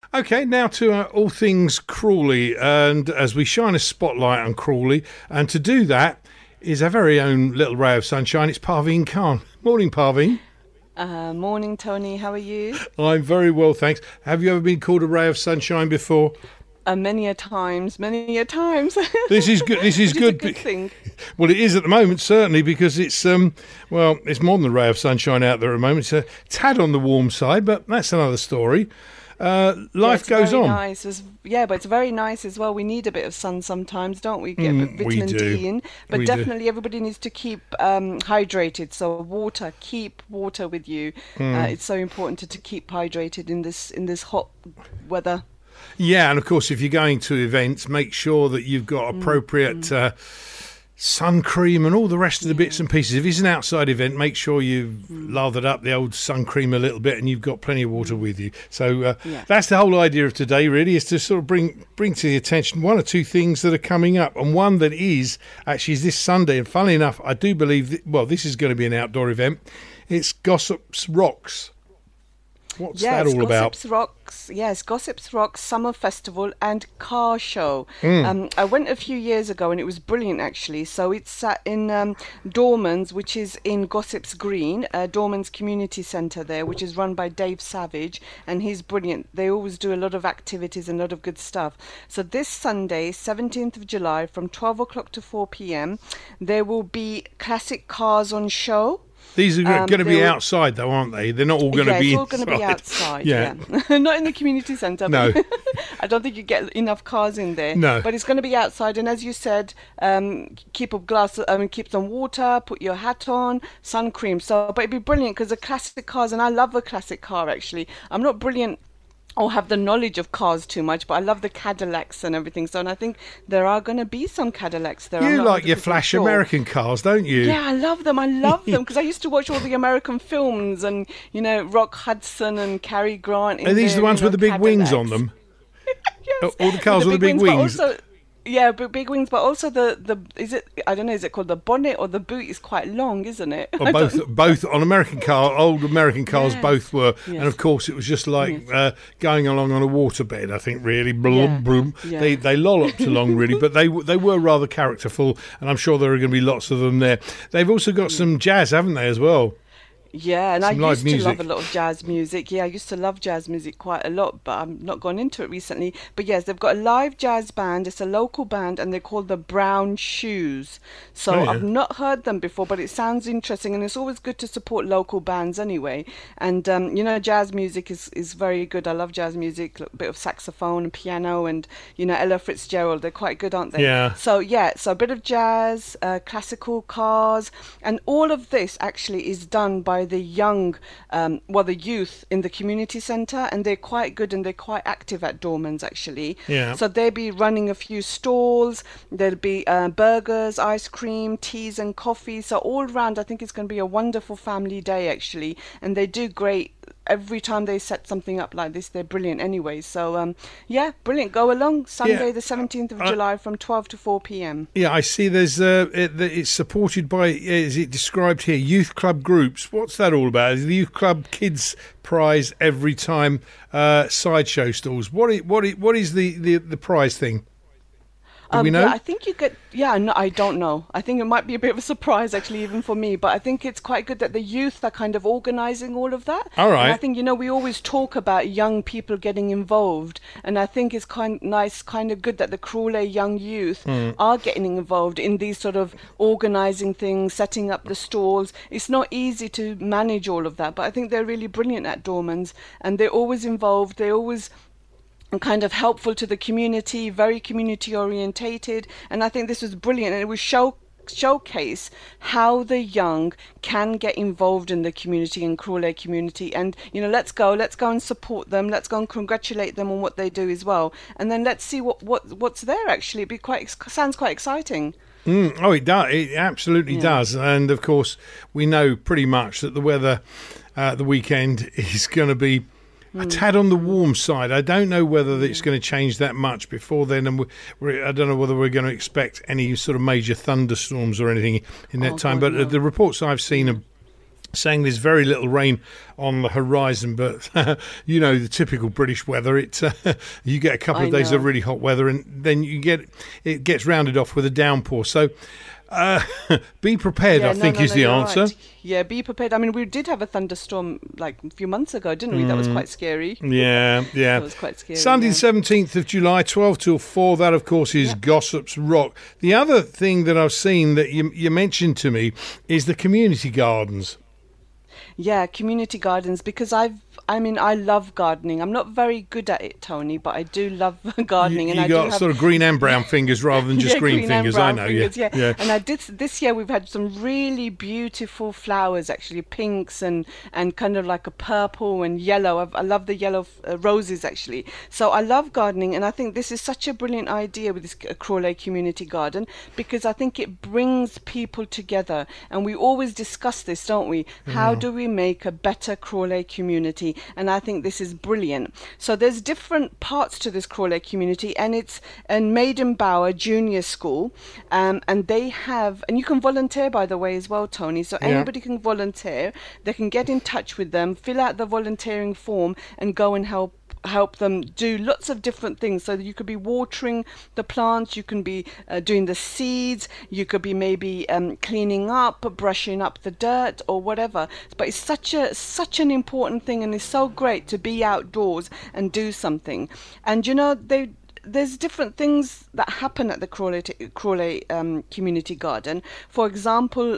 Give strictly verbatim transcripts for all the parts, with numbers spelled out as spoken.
Okay, now to uh, all things Crawley, and as we shine a spotlight on Crawley, and to do that is our very own little ray of sunshine. It's Parveen Khan. Morning, Parveen. Uh, morning, Tony. How are you? I'm very well, thanks. Have you ever been called a ray of sunshine before? Uh, many a times, many a times. This is good. This is good. A good thing. Well, it is at the moment, certainly, because it's um, well, it's more than a ray of sunshine out there at the moment. It's a tad on the warm side, but that's another story. Uh, life yeah, goes very on. Nice. It's, yeah, but it's very nice as well. We need a bit of sun sometimes, don't we? Get Mm, vitamin we do. D in. But We definitely everybody needs to keep um, hydrated. So water, keep water with you. Mm. Uh, it's so important to, to keep hydrated in this in this hot weather. Yeah, and of course, if you're going to events, make sure that you've got appropriate Mm. uh, sun cream and all the rest of the bits and pieces. If it's an outside event, make sure you've lathered up the old sun cream a little bit and you've got plenty of water with you. So uh, Yeah. that's the whole idea of today, really, is to sort of bring bring to the attention one or two things that are coming up. And one that is actually is this Sunday. And funnily enough, I do believe, that, well, this is going to be an outdoor event. It's Gossips Rocks. What's yes, that all about? Gossips Rocks, yes, Gossips Rocks Summer Festival and Car Show. Mm. Um, I went a few years ago and it was brilliant actually. So it's uh, in um, Dormans, which is in Gossips Green, uh, Dormans Community Centre there, which is run by Dave Savage, and he's brilliant. They always do a lot of activities and a lot of good stuff. So this Sunday, seventeenth of July, from twelve o'clock to four p.m, there will be classic cars on show. These are Um, going to be they'll- outside, though, aren't they? They're not all going yeah, to be it's all inside. going to be outside. Yeah. Yeah, not in the community centre. No. but I don't think you get enough cars in there. No. But it's going to be outside, and as you said, um, keep a glass. I mean, keep some water. Put your hat on, sun cream. So, but it'd be brilliant because the classic cars, and I love a classic car. Actually, I'm not brilliant or have the knowledge of cars too much, but I love the Cadillacs and everything. So, and I think there are going to be some Cadillacs there. I'm You not like your one hundred percent flash sure. American cars, don't you? Yeah, I love them. I love them because I used to watch all the American films and, you know, Rock Hudson and Cary Grant. In Are these their, the ones you know, with the big wings on Cadillacs. them? Yes. All the cars with the big but wings. also, yeah, but big wings, but also the, the is it, I don't know, is it called the bonnet or the boot is quite long, isn't it? Or both, both on American car, old American cars, Yeah. both were, and Yes. of course it was just like Yes. uh, going along on a waterbed. I think really, blum, Yeah. blum. Yeah. They they lolloped along really, but they w- they were rather characterful, and I'm sure there are going to be lots of them there. They've also got some jazz, haven't they, as well? Yeah, and Some I live used to love music. a lot of jazz music. Yeah, I used to love jazz music quite a lot, but I'm not gone into it recently. But yes, they've got a live jazz band. It's a local band, and they're called the Brown Shoes. So Oh, yeah. I've not heard them before, but it sounds interesting, and it's always good to support local bands anyway. And um, you know, jazz music is, is very good. I love jazz music, a bit of saxophone and piano, and you know, Ella Fitzgerald. They're quite good, aren't they? Yeah. So yeah, so a bit of jazz, uh, classical cars, and all of this actually is done by the young, um, well, the youth in the community centre, and they're quite good and they're quite active at Dormans actually. Yeah. So they'll be running a few stalls. There'll be uh, burgers, ice cream, teas, and coffee. So all round, I think it's going to be a wonderful family day actually, and they do great. Every time they set something up like this, they're brilliant anyway. So, um, yeah, brilliant. Go along Sunday, Yeah. the seventeenth of Uh, July from twelve to four p.m. Yeah, I see. There's uh, it, that it's supported by. Is it described here? Youth club groups. What's that all about? Is the youth club kids prize every time uh, sideshow stalls? What is, what is, what is the, the, the prize thing? Do Um, we know? Yeah, I think you get. Yeah, no, I don't know. I think it might be a bit of a surprise, actually, even for me. But I think it's quite good that the youth are kind of organising all of that. All right. And I think you know we always talk about young people getting involved, and I think it's kind nice, kind of good that the Crawley young youth Hmm. are getting involved in these sort of organising things, setting up the stalls. It's not easy to manage all of that, but I think they're really brilliant at Dormans, and they're always involved. They always and kind of helpful to the community, very community orientated, and I think this was brilliant, and it was show showcase how the young can get involved in the community and Crawley community, and you know, let's go let's go and support them, let's go and congratulate them on what they do as well, and then let's see what what what's there. Actually, it'd be quite sounds quite exciting. Mm, oh, it does. It absolutely Yeah. does. And of course, we know pretty much that the weather uh, the weekend is going to be a tad on the warm side. I don't know whether it's going to change that much before then, and we, we're, I don't know whether we're going to expect any sort of major thunderstorms or anything in that Oh, time. God, But uh, no. the reports I've seen are saying there's very little rain on the horizon, but you know, the typical British weather, it uh, you get a couple of I days know. of really hot weather, and then you get it gets rounded off with a downpour. So uh, be prepared, Yeah, I no, think, no, is no, the you're answer. right. Yeah, be prepared. I mean, we did have a thunderstorm like a few months ago, didn't we? That was quite scary. Yeah, yeah. That was quite scary. Sunday, yeah. the seventeenth of July, twelve till four. That, of course, is Yep. Gossips Rock. The other thing that I've seen that you, you mentioned to me is the community gardens. Yeah, community gardens, because I've, I mean, I love gardening. I'm not very good at it, Tony, but I do love gardening. You, and you I got do have, sort of green and brown fingers rather than just yeah, green, green fingers. and I brown know, fingers, yeah. yeah. And I did this year. We've had some really beautiful flowers, actually, pinks and and kind of like a purple and yellow. I've, I love the yellow uh, roses, actually. So I love gardening, and I think this is such a brilliant idea with this uh, Crawley Community Garden, because I think it brings people together, and we always discuss this, don't we? How do we make a better Crawley community? And I think this is brilliant. So there's different parts to this Crawley community, and it's in Maiden Bower Junior School, um, and they have, and you can volunteer, by the way, as well, Tony. So Yeah. anybody can volunteer. They can get in touch with them, fill out the volunteering form, and go and help help them do lots of different things. So you could be watering the plants, you can be uh, doing the seeds, you could be maybe um, cleaning up, brushing up the dirt or whatever. But it's such a such an important thing, and it's so great to be outdoors and do something. And you know, they there's different things that happen at the Crawley, Crawley um, Community Garden. For example,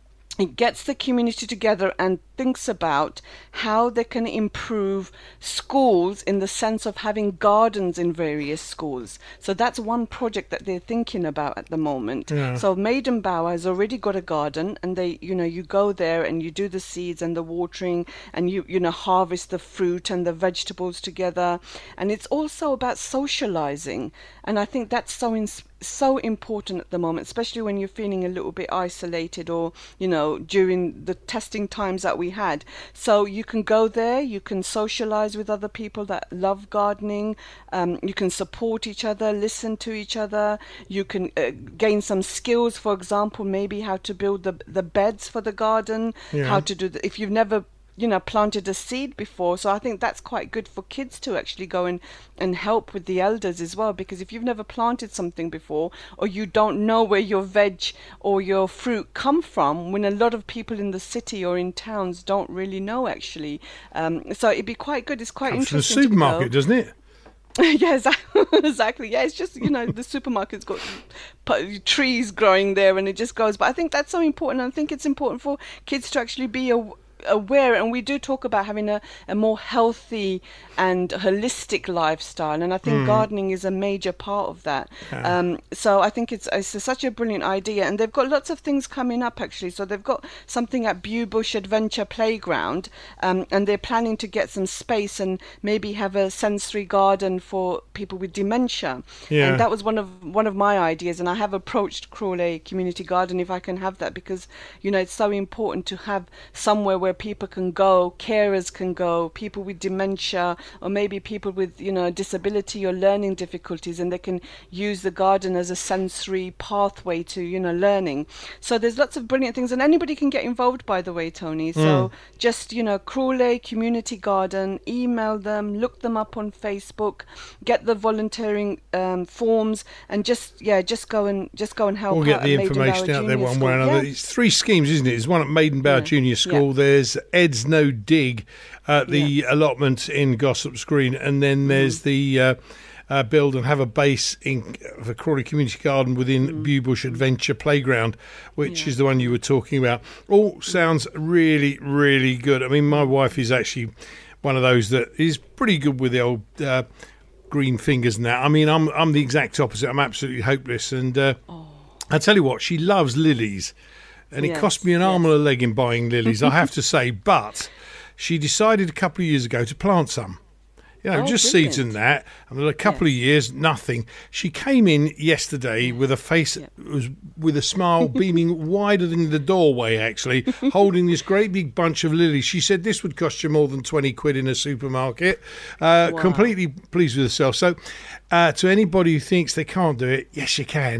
it gets the community together and thinks about how they can improve schools in the sense of having gardens in various schools. So that's one project that they're thinking about at the moment. Yeah. So Maiden Bower has already got a garden, and they, you know, you go there and you do the seeds and the watering, and you, you know, harvest the fruit and the vegetables together. And it's also about socializing. And I think that's so in, so important at the moment, especially when you're feeling a little bit isolated, or, you know, during the testing times that we had. So you can go there, you can socialize with other people that love gardening, um, you can support each other, listen to each other, you can uh, gain some skills, for example, maybe how to build the the beds for the garden, Yeah. how to do the, if you've never you know, planted a seed before. So I think that's quite good for kids to actually go and, and help with the elders as well, because if you've never planted something before, or you don't know where your veg or your fruit come from, when a lot of people in the city or in towns don't really know actually. Um, so it'd be quite good. It's quite Comes from the interesting to supermarket, go. doesn't it? Yeah, exactly. exactly. Yeah, it's just, you know, the supermarket's got p- trees growing there, and it just goes. But I think that's so important. I think it's important for kids to actually be a, aware, and we do talk about having a, a more healthy and holistic lifestyle, and I think Mm. gardening is a major part of that. Yeah. Um, so I think it's, it's a, such a brilliant idea, and they've got lots of things coming up actually. So they've got something at Bewbush Adventure Playground, um, and they're planning to get some space and maybe have a sensory garden for people with dementia. Yeah. And that was one of one of my ideas, and I have approached Crawley Community Garden if I can have that, because you know it's so important to have somewhere where people can go, carers can go, people with dementia, or maybe people with, you know, disability or learning difficulties, and they can use the garden as a sensory pathway to, you know, learning. So there's lots of brilliant things, and anybody can get involved, by the way, Tony. So just, you know, Crawley Community Garden, email them, look them up on Facebook, get the volunteering um, forms, and just, yeah, just go and just go and help We'll out get the at Maiden information Bower out there Junior one way or School. another. Yeah. It's three schemes, isn't it? There's one at Maiden Bower Yeah. Junior School. Yeah. There's Ed's No Dig at the Yeah. allotment in Gossips Green, and then there's Mm. the uh, uh, build and have a base in the Crawley Community Garden within Bewbush Adventure Playground, which Mm. Yeah. is the one you were talking about. All sounds really, really good. I mean, my wife is actually one of those that is pretty good with the old uh, green fingers and that. I mean, I'm I'm the exact opposite. I'm absolutely hopeless, and uh, I tell you what, she loves lilies. And it Yes, cost me an arm yes. and a leg in buying lilies, I have to say. But she decided a couple of years ago to plant some. You know, Oh, just seeds brilliant. and that. And in a couple of years, nothing. She came in yesterday with a face, Yeah. was with a smile beaming wider than the doorway, actually, holding this great big bunch of lilies. She said this would cost you more than twenty quid in a supermarket. Uh, Wow. Completely pleased with herself. So uh, to anybody who thinks they can't do it, yes, you can.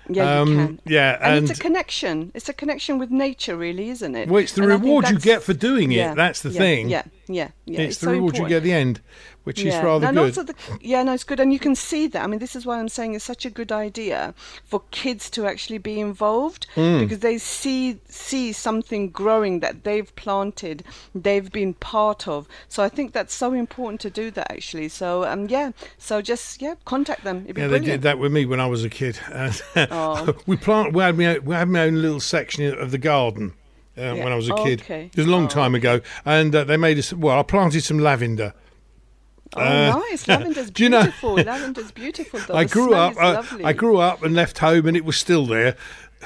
Yeah, um, you can. Yeah, and, and it's a connection. It's a connection with nature, really, isn't it? well, it's the And I think reward you that's- get for doing it. yeah, That's the yeah, thing. Yeah, yeah, yeah. It's, the so reward important. you get at the end, which is Yeah. rather and good. Also the, yeah, no, it's good, and you can see that. I mean, this is why I'm saying it's such a good idea for kids to actually be involved Mm. because they see see something growing that they've planted, they've been part of. So I think that's so important to do that actually. So um, yeah, so just yeah, contact them. It'd be Yeah, they brilliant. did that with me when I was a kid. Uh, Oh. we plant. We had, my, we had my own little section of the garden uh, Yeah. when I was a Oh, kid. okay. It was a long Oh, time ago, and uh, they made us. Well, I planted some lavender. Oh, Uh, nice! Lavender's do you know- beautiful. Lavender's beautiful. Though. I The grew smell up. is I, lovely. I grew up and left home, and it was still there.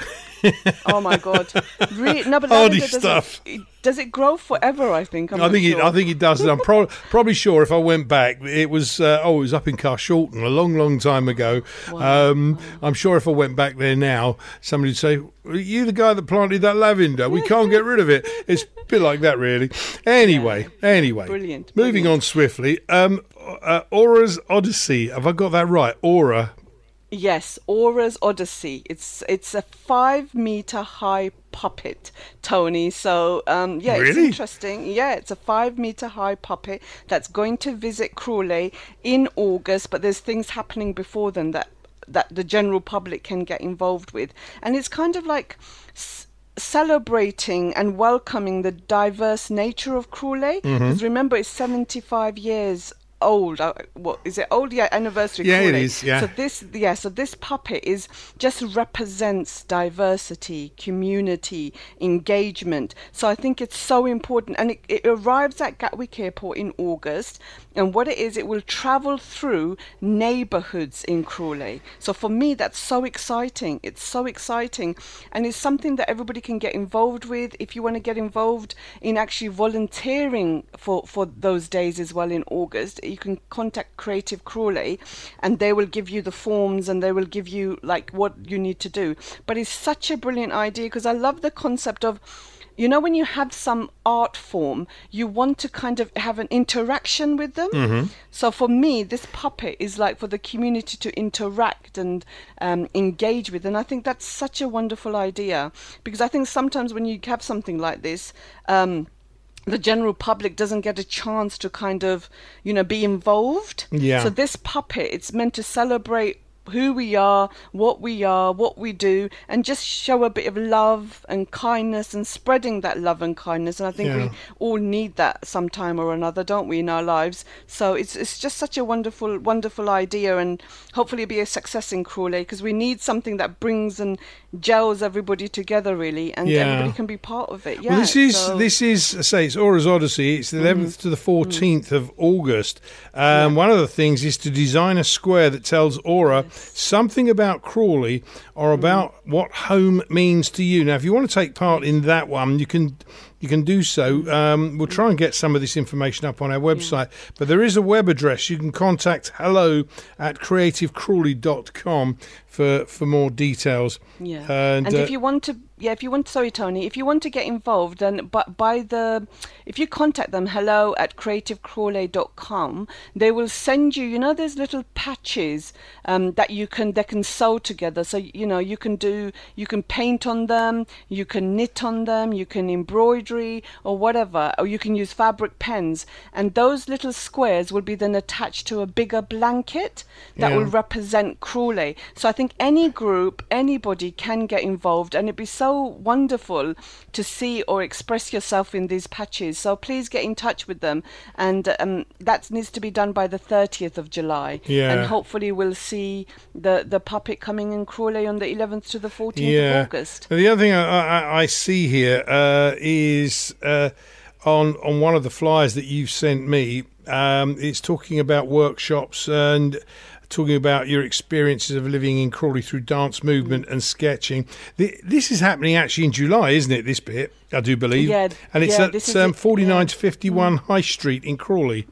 Oh my god! Really? No, but Hardy lavender doesn't- stuff. it- Does it grow forever? I think. I'm I not think sure. it. I think it does. And I'm pro- probably sure if I went back, it was. Uh, oh, it was up in Carshalton a long, long time ago. Wow. Um, I'm sure if I went back there now, somebody would say, "Are you the guy that planted that lavender? We can't get rid of it." It's a bit like that, really. Anyway, anyway. Brilliant, Moving brilliant. on swiftly. Um, uh, Aura's Odyssey. Have I got that right? Aura. Yes, Aura's Odyssey. It's it's a five meter high puppet, Tony. So um, yeah, it's Really? interesting. Yeah, it's a five meter high puppet that's going to visit Crawley in August. But there's things happening before then that that the general public can get involved with, and it's kind of like s- celebrating and welcoming the diverse nature of Crawley. Mm-hmm. Because remember, it's seventy-five years old. Uh, what is it? Old? Yeah, anniversary. Yeah, it Crawley. is, yeah. So this, yeah, so this puppet is just represents diversity, community, engagement. So I think it's so important, and it, it arrives at Gatwick Airport in August. And what it is, it will travel through neighbourhoods in Crawley. So for me, that's so exciting. It's so exciting, and it's something that everybody can get involved with. If you want to get involved in actually volunteering for for those days as well in August, you can contact Creative Crawley, and they will give you the forms and they will give you like what you need to do. But it's such a brilliant idea because I love the concept of, you know, when you have some art form, you want to kind of have an interaction with them. Mm-hmm. So for me, this puppet is like for the community to interact and um, engage with. And I think that's such a wonderful idea, because I think sometimes when you have something like this, um, the general public doesn't get a chance to kind of, you know, be involved. Yeah. So this puppet, it's meant to celebrate who we are, what we are, what we do, and just show a bit of love and kindness and spreading that love and kindness. And I think Yeah. we all need that sometime or another, don't we, in our lives? So it's it's just such a wonderful, wonderful idea, and hopefully it'll be a success in Crawley, because we need something that brings and gels everybody together, really, and Yeah. everybody can be part of it. Yeah. Well, this is so- this is I say it's Aura's Odyssey. It's the eleventh to the fourteenth of August. Um, One of the things is to design a square that tells Aura something about Crawley or about what home means to you. Now, if you want to take part in that one, you can you can do so. Um, we'll try and get some of this information up on our website. But there is a web address. You can contact hello at creative crawley dot com for for more details. Yeah, And, and, uh, if you want to, yeah, if you want, sorry, Tony, if you want to get involved, then but by the, if you contact them, hello at creative crawley dot com, they will send you, you know, there's little patches um, that you can, they can sew together. So, you know, you can do, you can paint on them, you can knit on them, you can embroidery or whatever, or you can use fabric pens. And those little squares will be then attached to a bigger blanket that Yeah. will represent Crawley. So I think any group, anybody can get involved, and it'd be so wonderful to see or express yourself in these patches. So please get in touch with them, and um, that needs to be done by the thirtieth of July. Yeah. And hopefully we'll see the, the puppet coming in Crawley on the eleventh to the fourteenth Yeah. of August. Now, the other thing I, I, I see here uh, is uh, on on one of the flyers that you've sent me. Um, it's talking about workshops and talking about your experiences of living in Crawley through dance movement and sketching. The, this is happening actually in July, isn't it? This bit, I do believe. Yeah, and it's yeah, at this is um, it, forty-nine yeah. to fifty-one High Street in Crawley.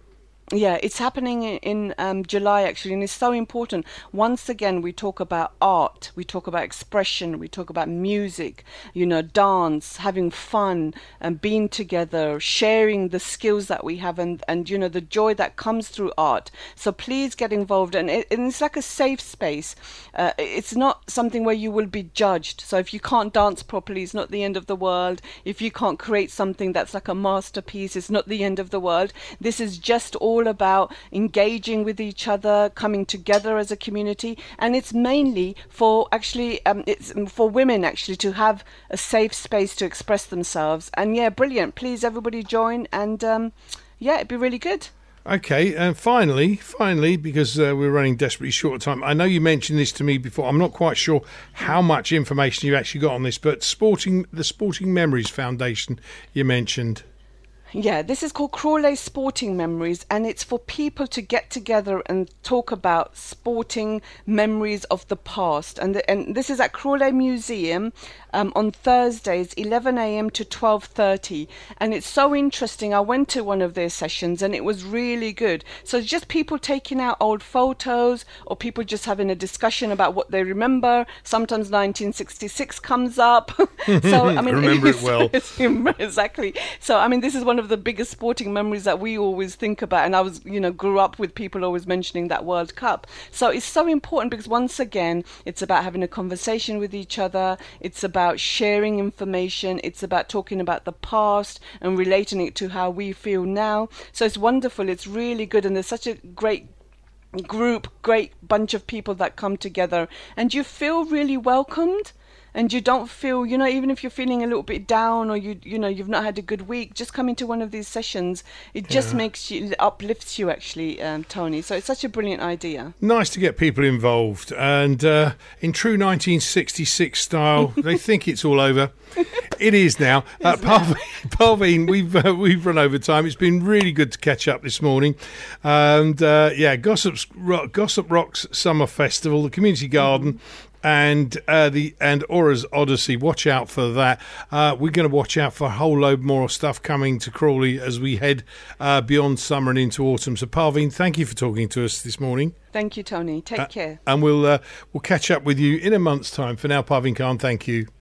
Yeah, it's happening in, in um, July actually, and it's so important. Once again, we talk about art, we talk about expression, we talk about music, you know, dance, having fun, and being together, sharing the skills that we have, and, and you know, the joy that comes through art. So please get involved, and, it, and it's like a safe space. Uh, it's not something where you will be judged. So if you can't dance properly, it's not the end of the world. If you can't create something that's like a masterpiece, it's not the end of the world. This is just all all about engaging with each other, coming together as a community, and it's mainly for actually um, it's for women actually to have a safe space to express themselves. And yeah, brilliant. Please everybody join, and um, yeah, it'd be really good. Okay, and finally, finally, because uh, we're running desperately short of time, I know you mentioned this to me before. I'm not quite sure how much information you actually got on this, but sporting the Sporting Memories Foundation you mentioned. Yeah, this is called Crawley Sporting Memories, and it's for people to get together and talk about sporting memories of the past. And the, and this is at Crawley Museum um, on Thursdays, eleven a.m. to twelve thirty. And it's so interesting. I went to one of their sessions, and it was really good. So it's just people taking out old photos, or people just having a discussion about what they remember. Sometimes nineteen sixty-six comes up. So I mean, remember it well. Exactly. So I mean, this is one of the biggest sporting memories that we always think about, and I was, you know, grew up with people always mentioning that World Cup. So it's so important because once again, it's about having a conversation with each other. It's about sharing information. It's about talking about the past and relating it to how we feel now. So it's wonderful. It's really good, and there's such a great group, great bunch of people that come together, and you feel really welcomed. And you don't feel, you know, even if you're feeling a little bit down, or you, you know, you've not had a good week, just coming to one of these sessions, it just yeah. makes you, uplifts you actually, um, Tony. So it's such a brilliant idea. Nice to get people involved, and uh, in true nineteen sixty-six style, they think it's all over. It is now. Uh, Parveen, Parveen, we've uh, we've run over time. It's been really good to catch up this morning, and uh, yeah, Gossip's Rock, Gossip Rocks Summer Festival, the Community Garden. Mm-hmm. And uh, the and Aura's Odyssey. Watch out for that. Uh, we're going to watch out for a whole load more stuff coming to Crawley as we head uh, beyond summer and into autumn. So, Parveen, thank you for talking to us this morning. Thank you, Tony. Take uh, care. And we'll uh, we'll catch up with you in a month's time. For now, Parveen Khan, thank you.